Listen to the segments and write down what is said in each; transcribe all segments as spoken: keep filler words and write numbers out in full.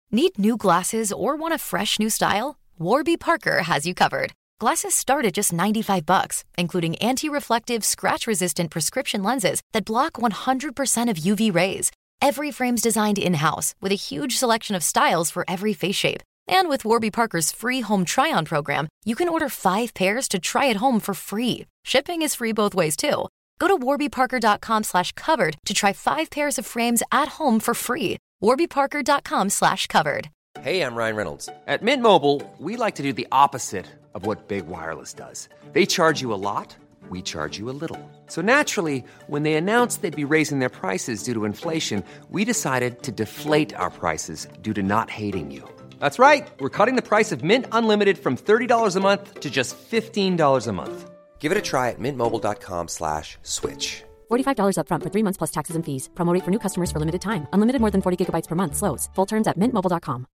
Need new glasses or want a fresh new style? Warby Parker has you covered. Glasses start at just ninety-five bucks, including anti-reflective, scratch-resistant prescription lenses that block one hundred percent of U V rays. Every frame's designed in-house with a huge selection of styles for every face shape. And with Warby Parker's free home try-on program, you can order five pairs to try at home for free. Shipping is free both ways, too. Go to warbyparker.com slash covered to try five pairs of frames at home for free. warbyparker.com slash covered. Hey, I'm Ryan Reynolds. At Mint Mobile, we like to do the opposite of what Big Wireless does. They charge you a lot, we charge you a little. So naturally, when they announced they'd be raising their prices due to inflation, we decided to deflate our prices due to not hating you. That's right. We're cutting the price of Mint Unlimited from thirty dollars a month to just fifteen dollars a month. Give it a try at mintmobile.com slash switch. forty-five dollars up front for three months plus taxes and fees. Promo rate for new customers for limited time. Unlimited more than forty gigabytes per month. Slows full terms at mint mobile dot com.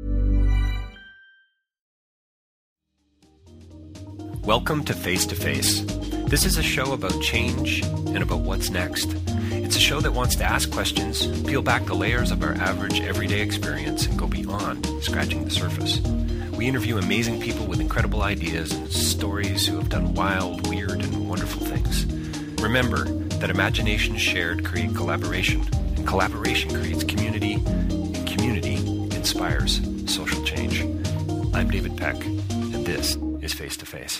Welcome to Face to Face. This is a show about change and about what's next. It's a show that wants to ask questions, peel back the layers of our average everyday experience, and go beyond scratching the surface. We interview amazing people with incredible ideas and stories who have done wild, weird, and wonderful things. Remember that imagination shared creates collaboration, and collaboration creates community, and community inspires social change. I'm David Peck, and this is Face to Face.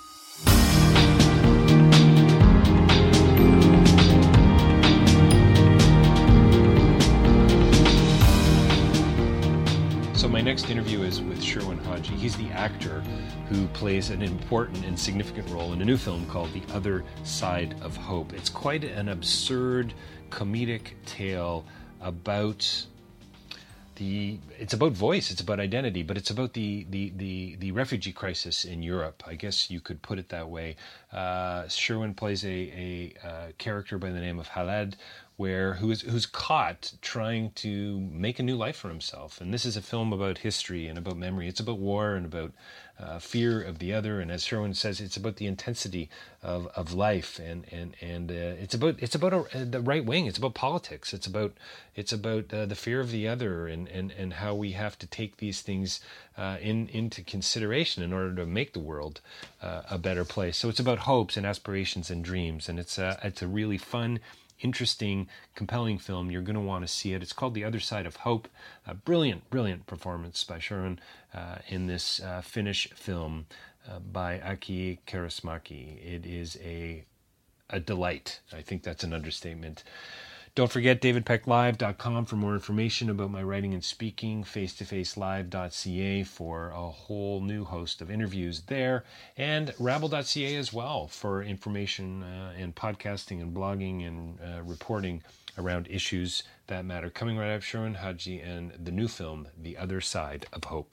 So my next interview is with Sherwin Haji. He's the actor who plays an important and significant role in a new film called The Other Side of Hope. It's quite an absurd, comedic tale about the, it's about voice, it's about identity, but it's about the, the, the, the refugee crisis in Europe. I guess you could put it that way. Uh, Sherwin plays a, a, a character by the name of Khaled, where who's who's caught trying to make a new life for himself. And this is a film about history and about memory. It's about war and about uh, fear of the other. And as Sherwin says, it's about the intensity of, of life. And and and uh, it's about it's about a, the right wing. It's about politics. It's about it's about uh, the fear of the other and, and, and how we have to take these things uh, in into consideration in order to make the world uh, a better place. So it's about hopes and aspirations and dreams. And it's a, it's a really fun, interesting, compelling film. You're going to want to see it. It's called The Other Side of Hope. A brilliant, brilliant performance by Sherwin uh, in this uh, Finnish film uh, by Aki Kaurismäki. It is a a delight. I think that's an understatement. Don't forget david peck live dot com for more information about my writing and speaking, face to face live dot c a for a whole new host of interviews there, and rabble dot c a as well for information uh, and podcasting and blogging and uh, reporting around issues that matter. Coming right up, Sherwin Haji and the new film, The Other Side of Hope.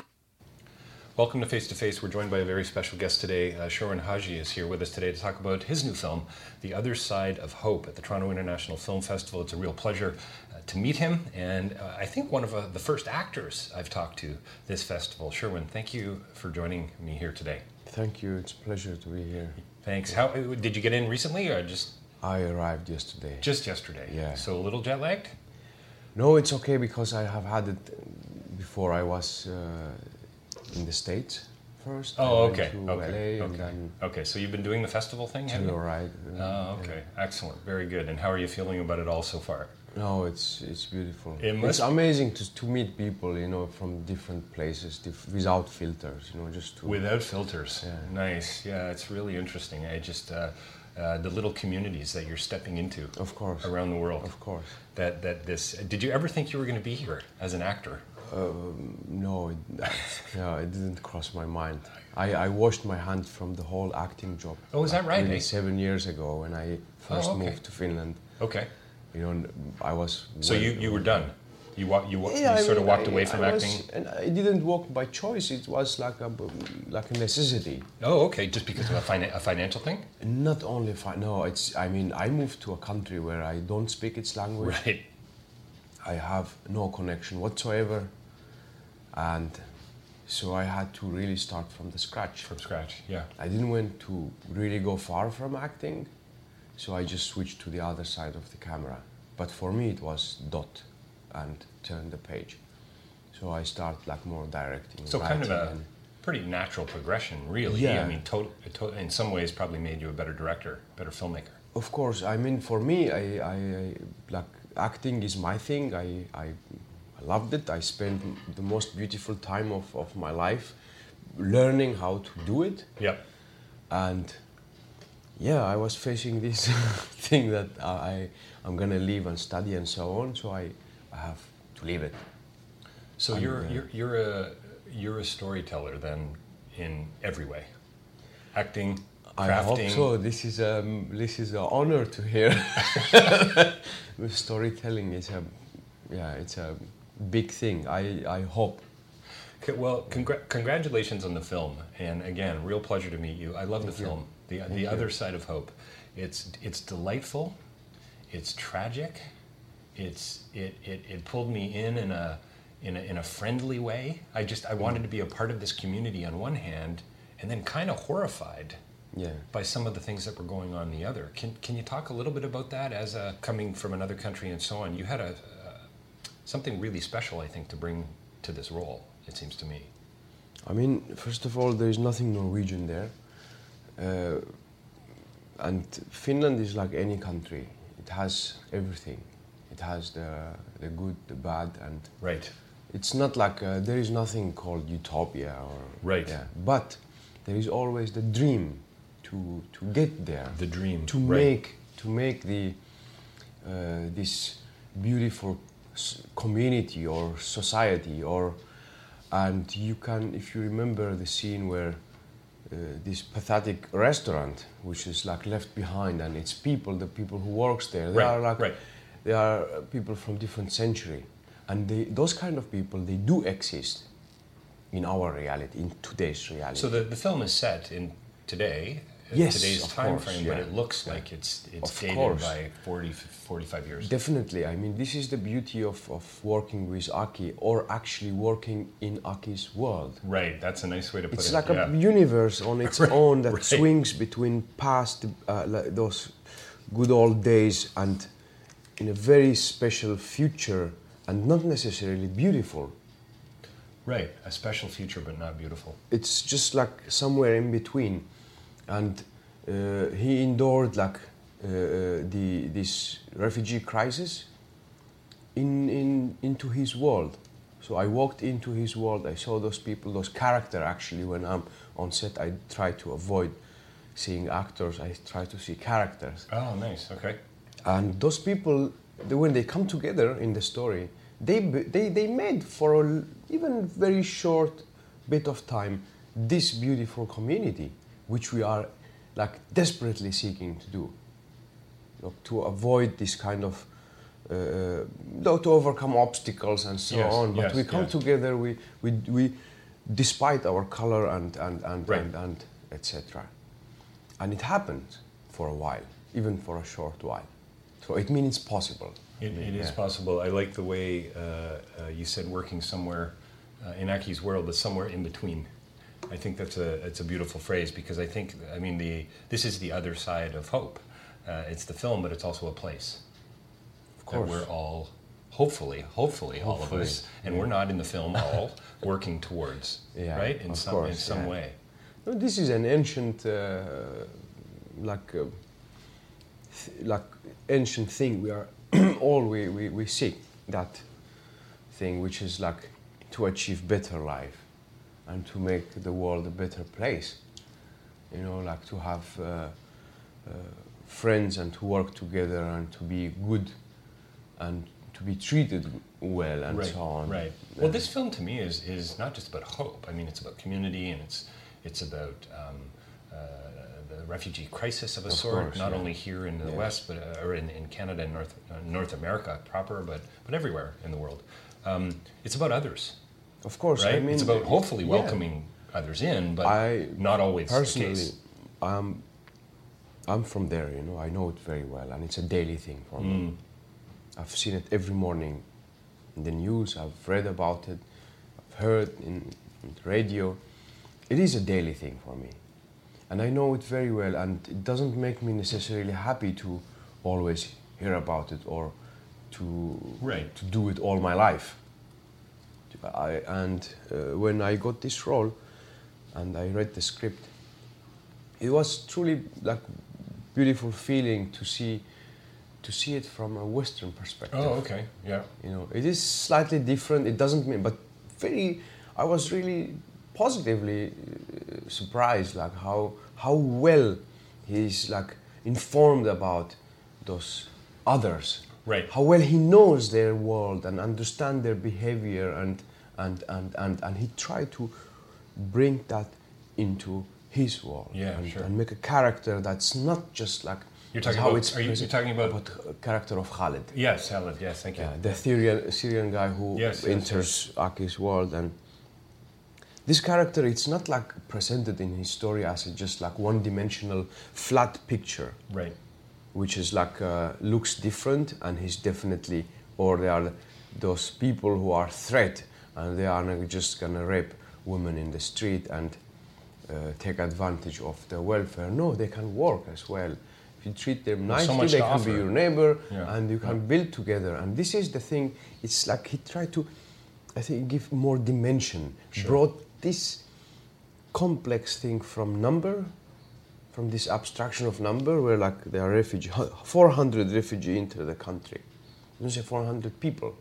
Welcome to Face to Face. We're joined by a very special guest today. Uh, Sherwin Haji is here with us today to talk about his new film, The Other Side of Hope, at the Toronto International Film Festival. It's a real pleasure uh, to meet him, and uh, I think one of uh, the first actors I've talked to this festival. Sherwin, thank you for joining me here today. Thank you. It's a pleasure to be here. Thanks. How did you get in recently, or just? I arrived yesterday. Just yesterday. Yeah. So a little jet lagged? No, it's okay because I have had it before. I was uh, in the States first. Oh, I okay. went to Okay. L A okay. and then okay. So you've been doing the festival thing, have to you? right. Oh, okay. Yeah. Excellent. Very good. And how are you feeling about it all so far? No, it's it's beautiful. It must it's amazing to to meet people, you know, from different places, diff- without filters, you know, just to Without filters. Yeah. Nice. Yeah, it's really interesting. I just uh, uh, the little communities that you're stepping into. Of course. Around the world. Of course. That that this. Did you ever think you were going to be here as an actor? Um, no, it, yeah, it didn't cross my mind. I, I washed my hand from the whole acting job. Oh, is that right? Really eh? seven years ago when I first Oh, okay. moved to Finland. Okay. You know, I was. So you, you were done. You wa- you, wa- Yeah, you I sort of mean, walked I- away from I was- acting. and I didn't walk by choice. It was like a like a necessity. Oh, okay. Just because of a, fina- a financial thing. Not only fi- no, it's. I mean, I moved to a country where I don't speak its language. Right. I have no connection whatsoever, and so I had to really start from the scratch. From scratch. Yeah. I didn't want to really go far from acting, so I just switched to the other side of the camera. But for me, it was dot and turn the page. So I start like more directing. So kind of a and, pretty natural progression, really. Yeah. I mean, to, to, in some ways, probably made you a better director, better filmmaker. Of course, I mean, for me, I, I, I like acting is my thing. I, I, I loved it. I spent the most beautiful time of, of my life learning how to do it. Yep. And yeah, I was facing this thing that I, I'm gonna leave and study and so on. So I, I have to leave it. So and, you're uh, you're you're a you're a storyteller then in every way, acting, crafting. I hope so. This is um, this is an honor to hear. Storytelling is a, yeah, it's a big thing. I I hope. Okay, well, congr- congratulations on the film, and again, real pleasure to meet you. I love Thank the you. film, the Thank the you. other side of hope. It's it's delightful, it's tragic, it's it it, it pulled me in in a. In a, in a friendly way. I just, I wanted to be a part of this community on one hand, and then kind of horrified Yeah. by some of the things that were going on the other. Can can you talk a little bit about that as a, coming from another country and so on? You had a, uh, something really special, I think, to bring to this role, it seems to me. I mean, first of all, there is nothing Norwegian there. Uh, and Finland is like any country. It has everything. It has the, the good, the bad, and Right. it's not like, uh, there is nothing called utopia or... Right. Yeah, but there is always the dream to, to get there. The dream, To right. make, to make the, uh, this beautiful s- community or society or... And you can, if you remember the scene where uh, this pathetic restaurant, which is like left behind, and it's people, the people who works there, they Right, are like, right. they are uh, people from different century, and they, those kind of people, they do exist in our reality, in today's reality. So the, the film is set in today, uh, Yes, today's of time course, frame, but yeah. it looks Yeah. like it's it's Of dated course. by forty, forty-five years. Definitely, I mean, this is the beauty of, of working with Aki, or actually working in Aki's world. Right, that's a nice way to put It's it. like yeah. a universe on its Right, own that right. swings between past, uh, like those good old days, and in a very special future, and not necessarily beautiful. Right, a special future but not beautiful. It's just like somewhere in between, and uh, he endured like uh, uh, the this refugee crisis in in into his world. So I walked into his world. I saw those people, those characters. Actually, when I'm on set, I try to avoid seeing actors. I try to see characters. Oh, nice. Okay. And those people, they- when they come together in the story, they b- they they made for a, l- even very short bit of time this beautiful community, which we are like desperately seeking to do. You know, to avoid this kind of uh, uh, to overcome obstacles and so Yes, on. But yes, we come yes. together. We we we, despite our color and and and Right. and, and et cetera. And it happened for a while, even for a short while. So it means it's possible. It, it is Yeah. possible. I like the way uh, uh, you said working somewhere uh, in Aki's world is somewhere in between. I think that's a it's a beautiful phrase because I think I mean the this is the other side of hope. Uh, it's the film, but it's also a place. Of course. That we're all, hopefully, hopefully, all of Hopefully, us, and we're not in the film all working towards, Yeah, right? In of some in course, some yeah. way. No, this is an ancient, uh, like, uh, th- like ancient thing. We are all we, we, we seek that thing, which is like to achieve better life and to make the world a better place. You know, like to have uh, uh, friends and to work together and to be good and to be treated well and Right, so on. right. Yeah. Well, this film to me is is not just about hope. I mean, it's about community, and it's it's about um, uh, the refugee crisis of a Of sort, course, not yeah. only here in the Yeah. West, but uh, or in, in Canada and North uh, North America proper, but but everywhere in the world. Um, it's about others, Of course, right? I mean, it's about hopefully yeah. welcoming others in, but I not always the personally, case. I'm, I'm from there, you know. I know it very well, and it's a daily thing for me. Mm. I've seen it every morning in the news. I've read about it. I've heard in, in the radio. It is a daily thing for me, and I know it very well. And it doesn't make me necessarily happy to always hear about it or to Right. to do it all my life. I, and uh, when I got this role, and I read the script, it was truly like beautiful feeling to see, to see it from a Western perspective. Oh, okay, yeah. You know, it is slightly different. It doesn't mean, but very. I was really positively uh, surprised, like how how well he's like informed about those others. Right. How well he knows their world and understand their behavior, and and and and, and he tried to bring that into his world. Yeah, and, sure. and make a character that's not just like. You're talking how about. it's Are you you're talking about? about the character of Khaled. Yes, Khaled. Yes, thank you. Yeah, the Syrian Syrian guy who Yes, yes, enters Aki's world, and this character, it's not like presented in his story as a just like one-dimensional flat picture, Right. which is like uh, looks different, and he's definitely, or they are those people who are threat, and they are not just gonna rape women in the street and uh, take advantage of their welfare. No, they can work as well. If you treat them There's so nicely, much they to can offer. be your neighbor, Yeah. and you can Yeah. build together. And this is the thing. It's like he tried to, I think, give more dimension. Sure. Brought this complex thing from number, from this abstraction of number, where like there are refugee, four hundred refugees into the country. You say four hundred people.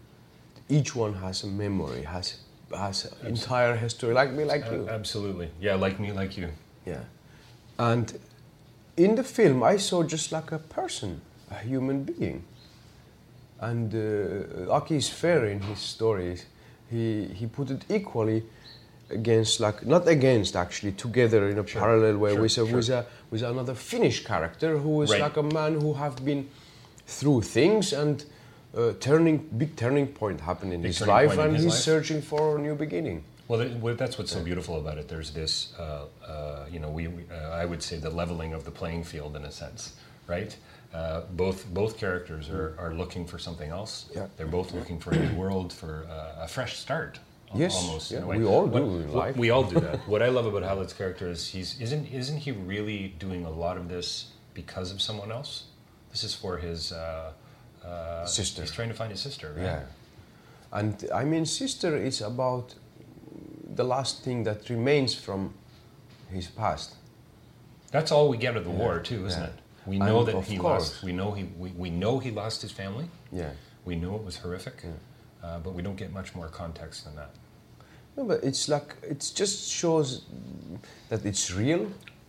Each one has a memory, has has an entire history, like me, like you. Uh, absolutely. Yeah, like me, like you. Yeah. And in the film, I saw just like a person, a human being. And uh, Aki is fair in his stories. He he put it equally against, like not against, actually, together in a Sure, parallel way sure, with a, sure. with a with another Finnish character who is Right. like a man who have been through things, and uh, turning big turning point happened in Big his turning life, point in and his he's life. searching for a new beginning. Well, th- well, that's what's so beautiful about it. There's this, uh, uh, you know, we, we uh, I would say the leveling of the playing field in a sense, right? Uh, both both characters are, are looking for something else. Yeah. They're both looking for a new world, for uh, a fresh start. al- Yes, almost yeah, in a way. we all do What- in what- life. We all do that. What I love about Khaled's character is he's isn't isn't he really doing a lot of this because of someone else? This is for his uh, uh, Sister. He's trying to find his sister, right? Yeah. And I mean, sister is about the last thing that remains from his past. That's all we get of the war, too, isn't yeah. it? We know And that of he course. lost. We know he. We, we know he lost his family. Yeah. We know it was horrific, uh, but we don't get much more context than that. No, but it's like, it just shows that it's real,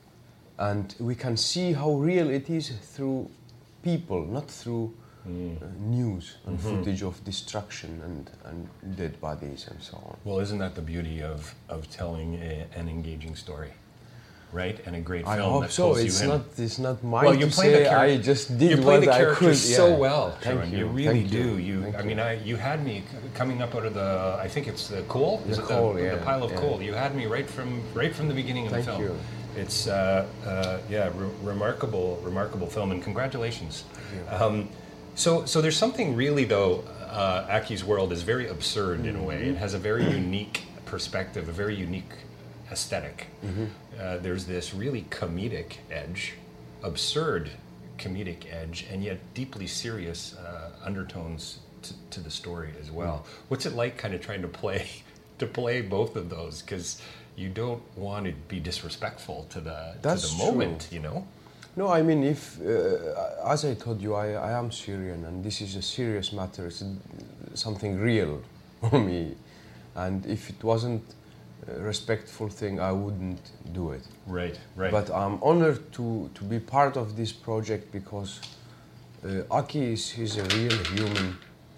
and we can see how real it is through people, not through uh, news and footage of destruction and, and dead bodies and so on. Well, isn't that the beauty of of telling a, an engaging story, right? And a great I film hope that so. pulls It's you in. not. It's not mine Well, you to play the say. char- I just did you play what the I characters could. so yeah. well, Thank Sharon. you. You really Thank do. You. You. Thank I mean, I you had me c- coming up out of the. I think it's the coal. Is The it coal, the, yeah, the pile of yeah. coal? You had me right from right from the beginning of Thank the film. you. It's uh, uh, yeah, re- remarkable, remarkable film, and congratulations. Um, so, so there's something really though. Uh, Aki's world is very absurd in a way. It has a very unique perspective, a very unique aesthetic. Uh, there's this really comedic edge, absurd comedic edge, and yet deeply serious uh, undertones to, to the story as well. What's it like, kind of trying to play to play both of those? Because you don't want to be disrespectful to the That's to the true. moment, you know. No, I mean, if uh, as I told you, I, I am Syrian, and this is a serious matter. It's a, something real for me, and if it wasn't a respectful thing, I wouldn't do it. Right, right. But I'm honored to, to be part of this project because uh, Aki is he's a real human,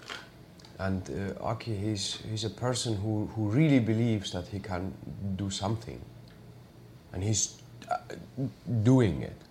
and uh, Aki he's he's a person who, who really believes that he can do something, and he's uh, doing it.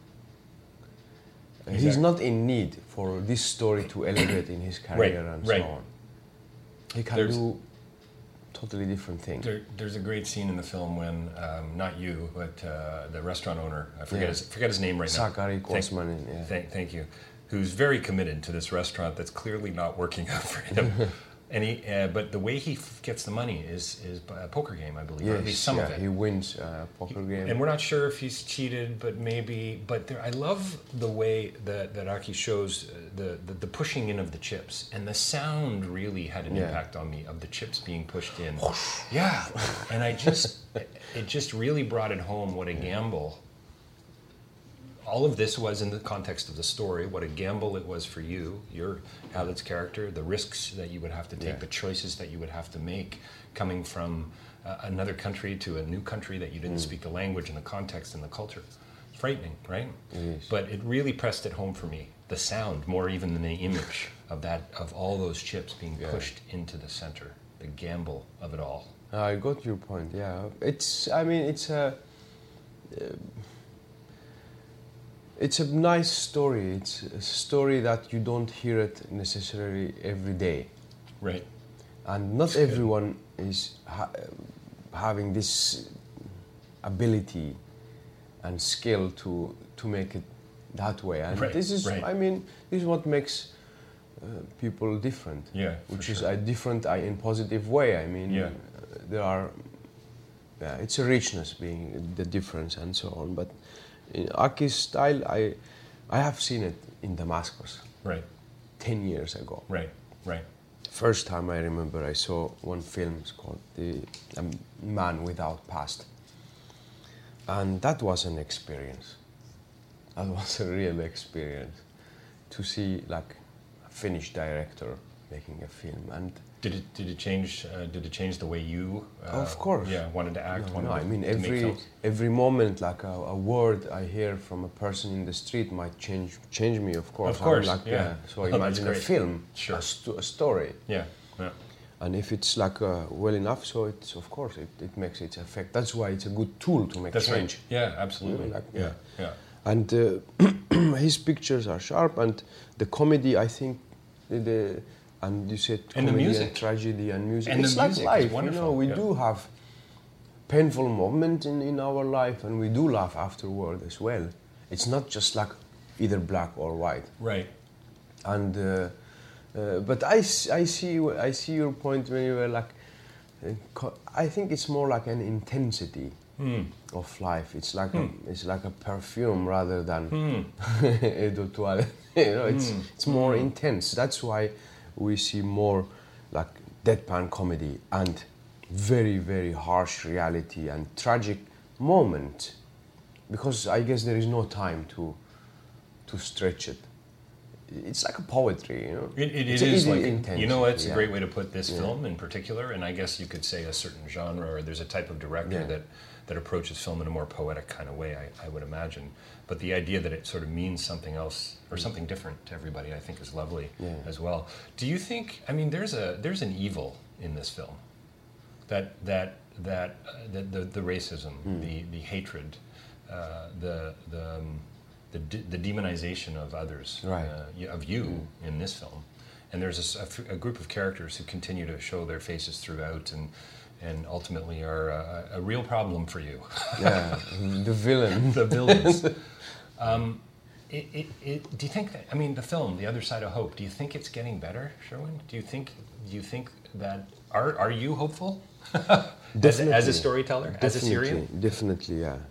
He's Exactly. not in need for this story to elevate in his career Right, and right. so on. He can There's- do totally different things. There, there's a great scene in the film when, um, not you, but uh, the restaurant owner, I forget, Yeah. his, forget his name right now. Sakari Thank- Kosmanin, yeah. Thank, thank you. Who's very committed to this restaurant that's clearly not working out for him. And he, uh, but the way he f- gets the money is is a poker game, I believe. Or at Yes, least some yeah, of it. he wins a poker game. And we're not sure if he's cheated, but maybe. But there, I love the way that, that Aki shows uh, the, the the pushing in of the chips, and the sound really had an Yeah. impact on me of the chips being pushed in. Yeah, and I just it just really brought it home what a gamble. All of this was in the context of the story, what a gamble it was for you, your Khaled's character, the risks that you would have to take, Yeah. the choices that you would have to make, coming from uh, another country to a new country that you didn't Mm. speak the language and the context and the culture. Frightening, right? It is. But it really pressed it home for me. The sound, more even than the image of that, of all those chips being Yeah. pushed into the center, the gamble of it all. I got your point. Yeah, it's. I mean, it's a. Uh, it's a nice story. It's a story that you don't hear it necessarily every day, Right. and not That's good. everyone is ha- having this ability and skill to to make it that way. And Right, this is. right. I mean, this is what makes uh, people different. Yeah, for which is sure. a different uh, in positive way. I mean, Yeah. uh, there are. Yeah, it's a richness being the difference and so on. But in Aki's style, I, I have seen it in Damascus Right, ten years ago. right, right. First time I remember I saw one film it's called The um, Man Without Past, and that was an experience. That was a real experience to see like a Finnish director making a film. And Did it did it change? Uh, did it change the way you? Uh, Of course. Yeah, wanted to act. No, wanted no, to, I mean to make every films? every moment, like a, a word I hear from a person in the street might change change me. Of course, Of course, I'm like, yeah. So Oh, that's imagine a great. film, Sure. a, sto- a story, Yeah, yeah. and if it's like uh, well enough, so it's of course it, it makes its effect. That's why it's a good tool to make That's change. right. Yeah, absolutely. Like, yeah, yeah. yeah. And uh, his pictures are sharp, and the comedy, I think, the, the and you said And the comedy music. and tragedy and music. And the it's like music is life, you wonderful, know. We yeah. do have painful moments in, in our life, and we do laugh afterward as well. It's not just like either black or white. Right. And uh, uh, but I, s- I see I see your point when you were like, uh, co- I think it's more like an intensity Hmm. of life. It's like a, it's like a perfume rather than Hmm. eau de toilette. You know, it's it's more intense. That's why we see more like deadpan comedy and very very harsh reality and tragic moment, because I guess there is no time to to stretch it. It's like a poetry, you know. It, it, It's it a- is it's like, intense, you know, it's yeah. a great way to put this Yeah. film in particular, and I guess you could say a certain genre, or there's a type of director Yeah. that, that approaches film in a more poetic kind of way, I, I would imagine. But the idea that it sort of means something else, or something different to everybody, I think is lovely Yeah. as well. Do you think, I mean, there's a there's an evil in this film, that, that, that, uh, the, the, the racism, Hmm. the, the hatred, uh, the, the, um, the, de- the demonization of others, Right. uh, y- of you in this film. And there's a s- a, f- a group of characters who continue to show their faces throughout, and and ultimately are a, a real problem for you. Yeah, the villain. The villains. um, it, it, it, do you think that? I mean, the film, The Other Side of Hope. Do you think it's getting better, Sherwin? Do you think? Do you think that? Are Are you hopeful? as, a, as a storyteller, as a Syrian. Definitely, definitely, yeah.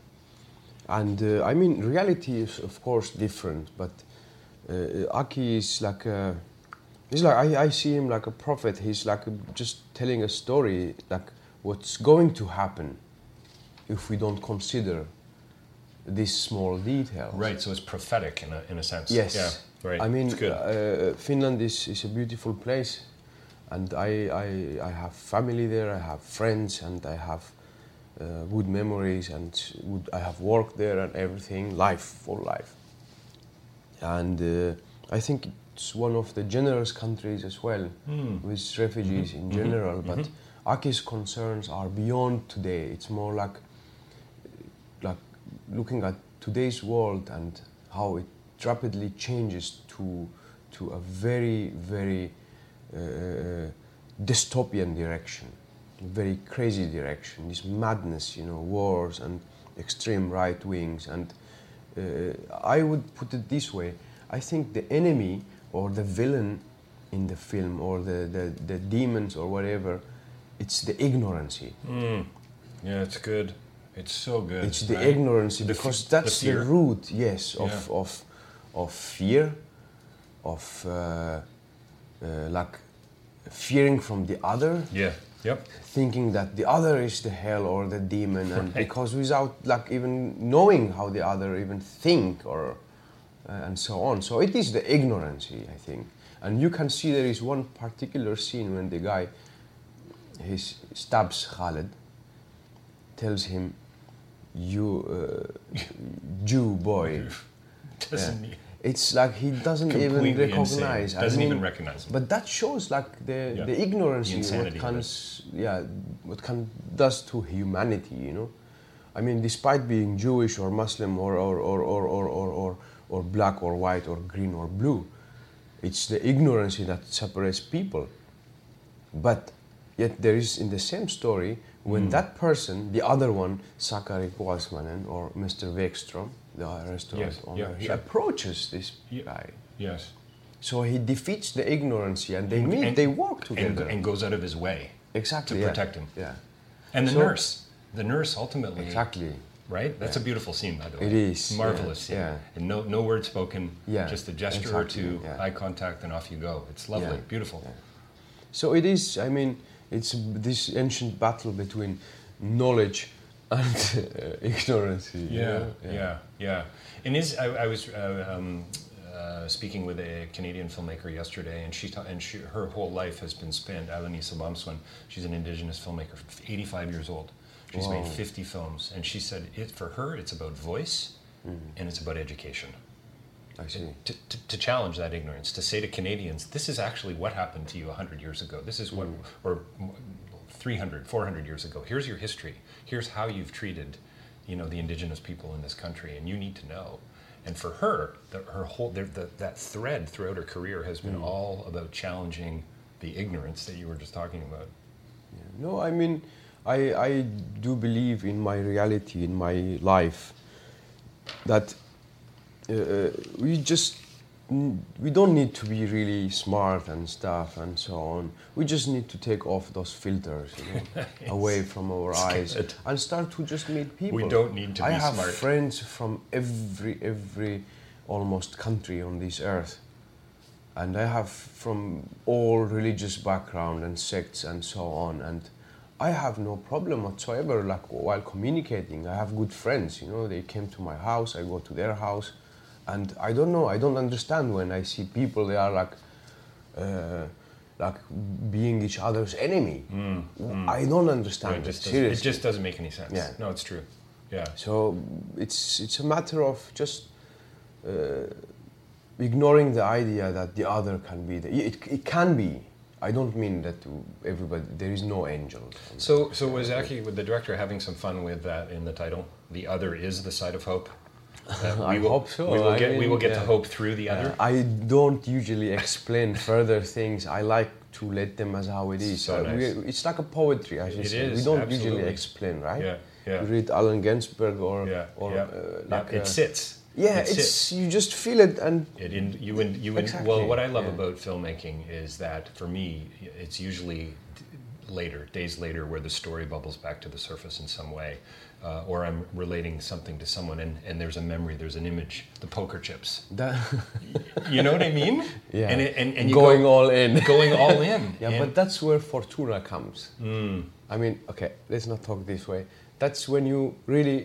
And uh, I mean, reality is of course different, but uh, Aki is like a, he's like I, I see him like a prophet. He's like a, just telling a story, like what's going to happen if we don't consider these small details. Right. So it's prophetic in a in a sense. Yes. Yeah. Right. I mean, it's good. uh, Finland is, is a beautiful place, and I, I I have family there. I have friends, and I have uh, good memories, and good, I have worked there and everything. Life, full life. And uh, I think it's one of the generous countries as well, Mm. with refugees in general. But Aki's concerns are beyond today. It's more like like looking at today's world and how it rapidly changes to to a very very uh, dystopian direction, very crazy direction. This madness, you know, wars and extreme right wings. And uh, I would put it this way: I think the enemy or the villain in the film, or the, the, the demons or whatever, it's the ignorancy. Mm. Yeah, it's good. It's so good. It's the right? ignorancy, The because f- that's the, the, root, yes, of Yeah. of of fear, of uh, uh, like fearing from the other, Yeah. Yep. thinking that the other is the hell or the demon, and Right. because without like even knowing how the other even think, or uh, and so on. So it is the ignorancy, I think. And you can see there is one particular scene when the guy, he stabs Khaled, tells him, you uh, Jew boy. Doesn't Yeah. he? It's like he doesn't even Completely recognize. insane. I Doesn't mean, even recognize him. But that shows like the Yeah. the ignorance, The what insanity of comes, yeah, what can does to humanity. You know, I mean, despite being Jewish or Muslim or or or or or or, or, or black or white or green or blue, it's the ignorance that separates people. But yet there is in the same story when Mm. that person, the other one, Sakari Kvarsmanen or Mister Wekstrom, the restaurant Yes, owner, yeah, he sure. approaches this Yeah. guy. Yes. So he defeats the ignorancy, and they And- meet, and- they work And, together. and goes out of his way exactly, to yeah. protect him. Yeah, And the So- nurse. The nurse ultimately. exactly. Right? That's Yeah. a beautiful scene, by the way. It is, Marvelous yeah, scene. yeah. And no, no word spoken, Yeah, just a gesture exactly, or two, yeah. eye contact, and off you go. It's lovely, Yeah, beautiful. yeah. So it is. I mean, it's this ancient battle between knowledge and uh, ignorance. you Yeah, know? yeah, yeah. And is I, I was uh, um, uh, speaking with a Canadian filmmaker yesterday, and she ta- and she, her whole life has been spent. Alanisa Bamswan, she's an Indigenous filmmaker, eighty-five years old. She's Wow. made fifty films, and she said it for her it's about voice, and it's about education. I see. To, to, to challenge that ignorance, to say to Canadians, this is actually what happened to you one hundred years ago. This is what, or three hundred, four hundred years ago. Here's your history. Here's how you've treated, you know, the Indigenous people in this country, and you need to know. And for her, the, her whole the, the, that thread throughout her career has been all about challenging the ignorance that you were just talking about. No, I mean, I I do believe in my reality, in my life, that uh, we just n- we don't need to be really smart and stuff and so on. We just need to take off those filters, you know, away from our eyes good. and start to just meet people. We don't need to I be have smart. friends from every every almost country on this earth, and I have from all religious background and sects and so on, and I have no problem whatsoever. Like while communicating, I have good friends. You know, they came to my house, I go to their house, and I don't know. I don't understand when I see people. They are like, uh, like being each other's enemy. I don't understand it, it. just doesn't, Seriously. it just doesn't make any sense. Yeah. No, it's true. Yeah. So it's it's a matter of just uh, ignoring the idea that the other can be the. It, it can be. I don't mean that to everybody. There is no angel. So, so was Aki, with the director, having some fun with that in the title? The other is the side of hope. Uh, I will, hope so. We will I get, we mean, will get to yeah. hope through the other. Uh, I don't usually explain further things. I like to let them as how it is. So Uh, nice. we, it's like a poetry, I should It say. is, we don't absolutely. usually explain, right? Yeah, yeah. You read Allen Ginsberg or Yeah, or yeah. uh, Yeah, like it uh, sits. Yeah, It it's sits. you just feel it and It in, you in, you in, Exactly, well, what I love yeah. about filmmaking is that for me, it's usually d- later, days later, where the story bubbles back to the surface in some way, uh, or I'm relating something to someone, and, and there's a memory, there's an image, the poker chips. that, You know what I mean? yeah, And, it, and, and you going go, all in. going all in. Yeah, And- but that's where fortuna comes. Mm. I mean, okay, let's not talk this way. That's when you really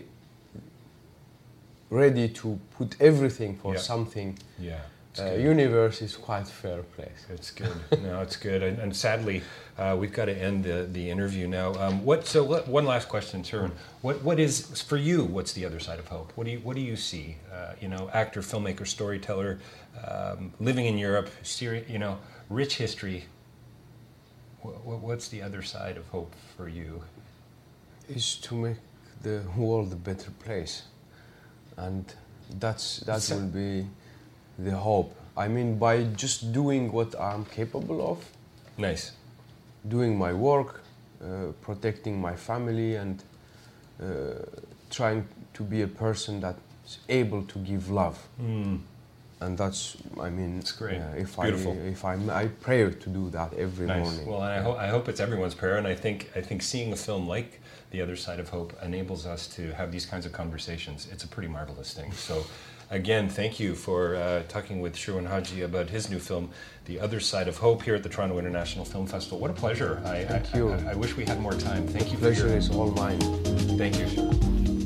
ready to put everything for Yeah. something. yeah. It's Uh, good. universe is quite fair place. It's good. No, it's good. And, and sadly, uh, we've got to end the, the interview now. Um, what? So, let, one last question, Turin. What What is for you? What's the other side of hope? What do you What do you see? Uh, you know, actor, filmmaker, storyteller, um, living in Europe. Seri- you know, rich history. What, what's the other side of hope for you? Is to make the world a better place, and that's that So- will be the hope. I mean, by just doing what I'm capable of, Nice. doing my work, uh, protecting my family, and uh, trying to be a person that's able to give love. Mm. And and that's, I mean, it's great. Uh, if Beautiful. I if I I pray to do that every nice. morning. Well, and I hope I hope it's everyone's prayer, and I think I think seeing a film like The Other Side of Hope enables us to have these kinds of conversations. It's a pretty marvelous thing. So, again, thank you for uh, talking with Sherwin Haji about his new film, The Other Side of Hope, here at the Toronto International Film Festival. What a pleasure! I, thank I, you. I, I wish we had more time. Thank you. The pleasure for your... is all mine. Thank you, Sherwin.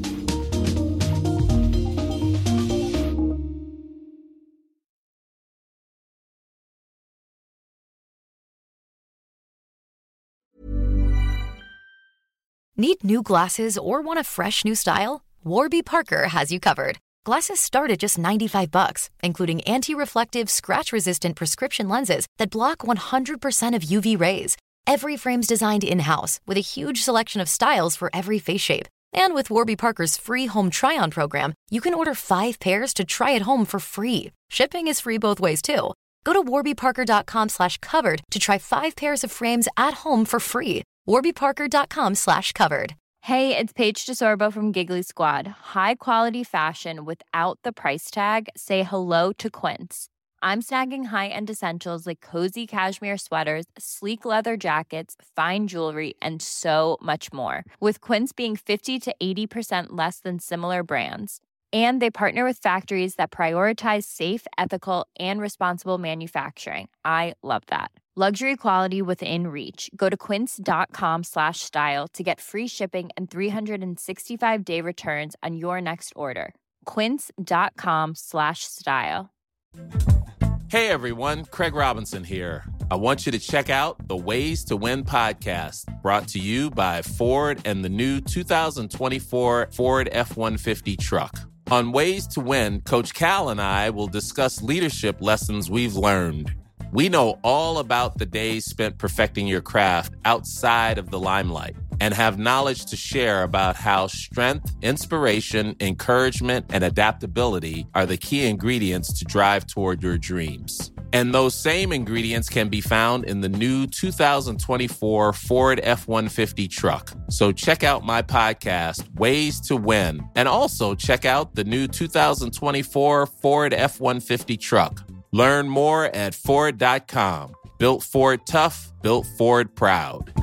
Need new glasses or want a fresh new style? Warby Parker has you covered. Glasses start at just ninety-five bucks, including anti-reflective, scratch-resistant prescription lenses that block one hundred percent of U V rays. Every frame's designed in-house with a huge selection of styles for every face shape. And with Warby Parker's free home try-on program, you can order five pairs to try at home for free. Shipping is free both ways, too. Go to warbyparker.com slash covered to try five pairs of frames at home for free. warbyparker.com slash covered. Hey, it's Paige DeSorbo from Giggly Squad. High quality fashion without the price tag. Say hello to Quince. I'm snagging high-end essentials like cozy cashmere sweaters, sleek leather jackets, fine jewelry, and so much more. With Quince being fifty to eighty percent less than similar brands. And they partner with factories that prioritize safe, ethical, and responsible manufacturing. I love that. Luxury quality within reach. Go to quince.com slash style to get free shipping and three sixty-five day returns on your next order. Quince.com slash style. Hey everyone, Craig Robinson here. I want you to check out the Ways to Win podcast, brought to you by Ford and the new two thousand twenty-four Ford F one fifty truck. On Ways to Win, Coach Cal and I will discuss leadership lessons we've learned. We know all about the days spent perfecting your craft outside of the limelight and have knowledge to share about how strength, inspiration, encouragement, and adaptability are the key ingredients to drive toward your dreams. And those same ingredients can be found in the new two thousand twenty-four Ford F one fifty truck. So check out my podcast, Ways to Win, and also check out the new two thousand twenty-four Ford F one fifty truck. Learn more at Ford dot com. Built Ford tough, built Ford proud.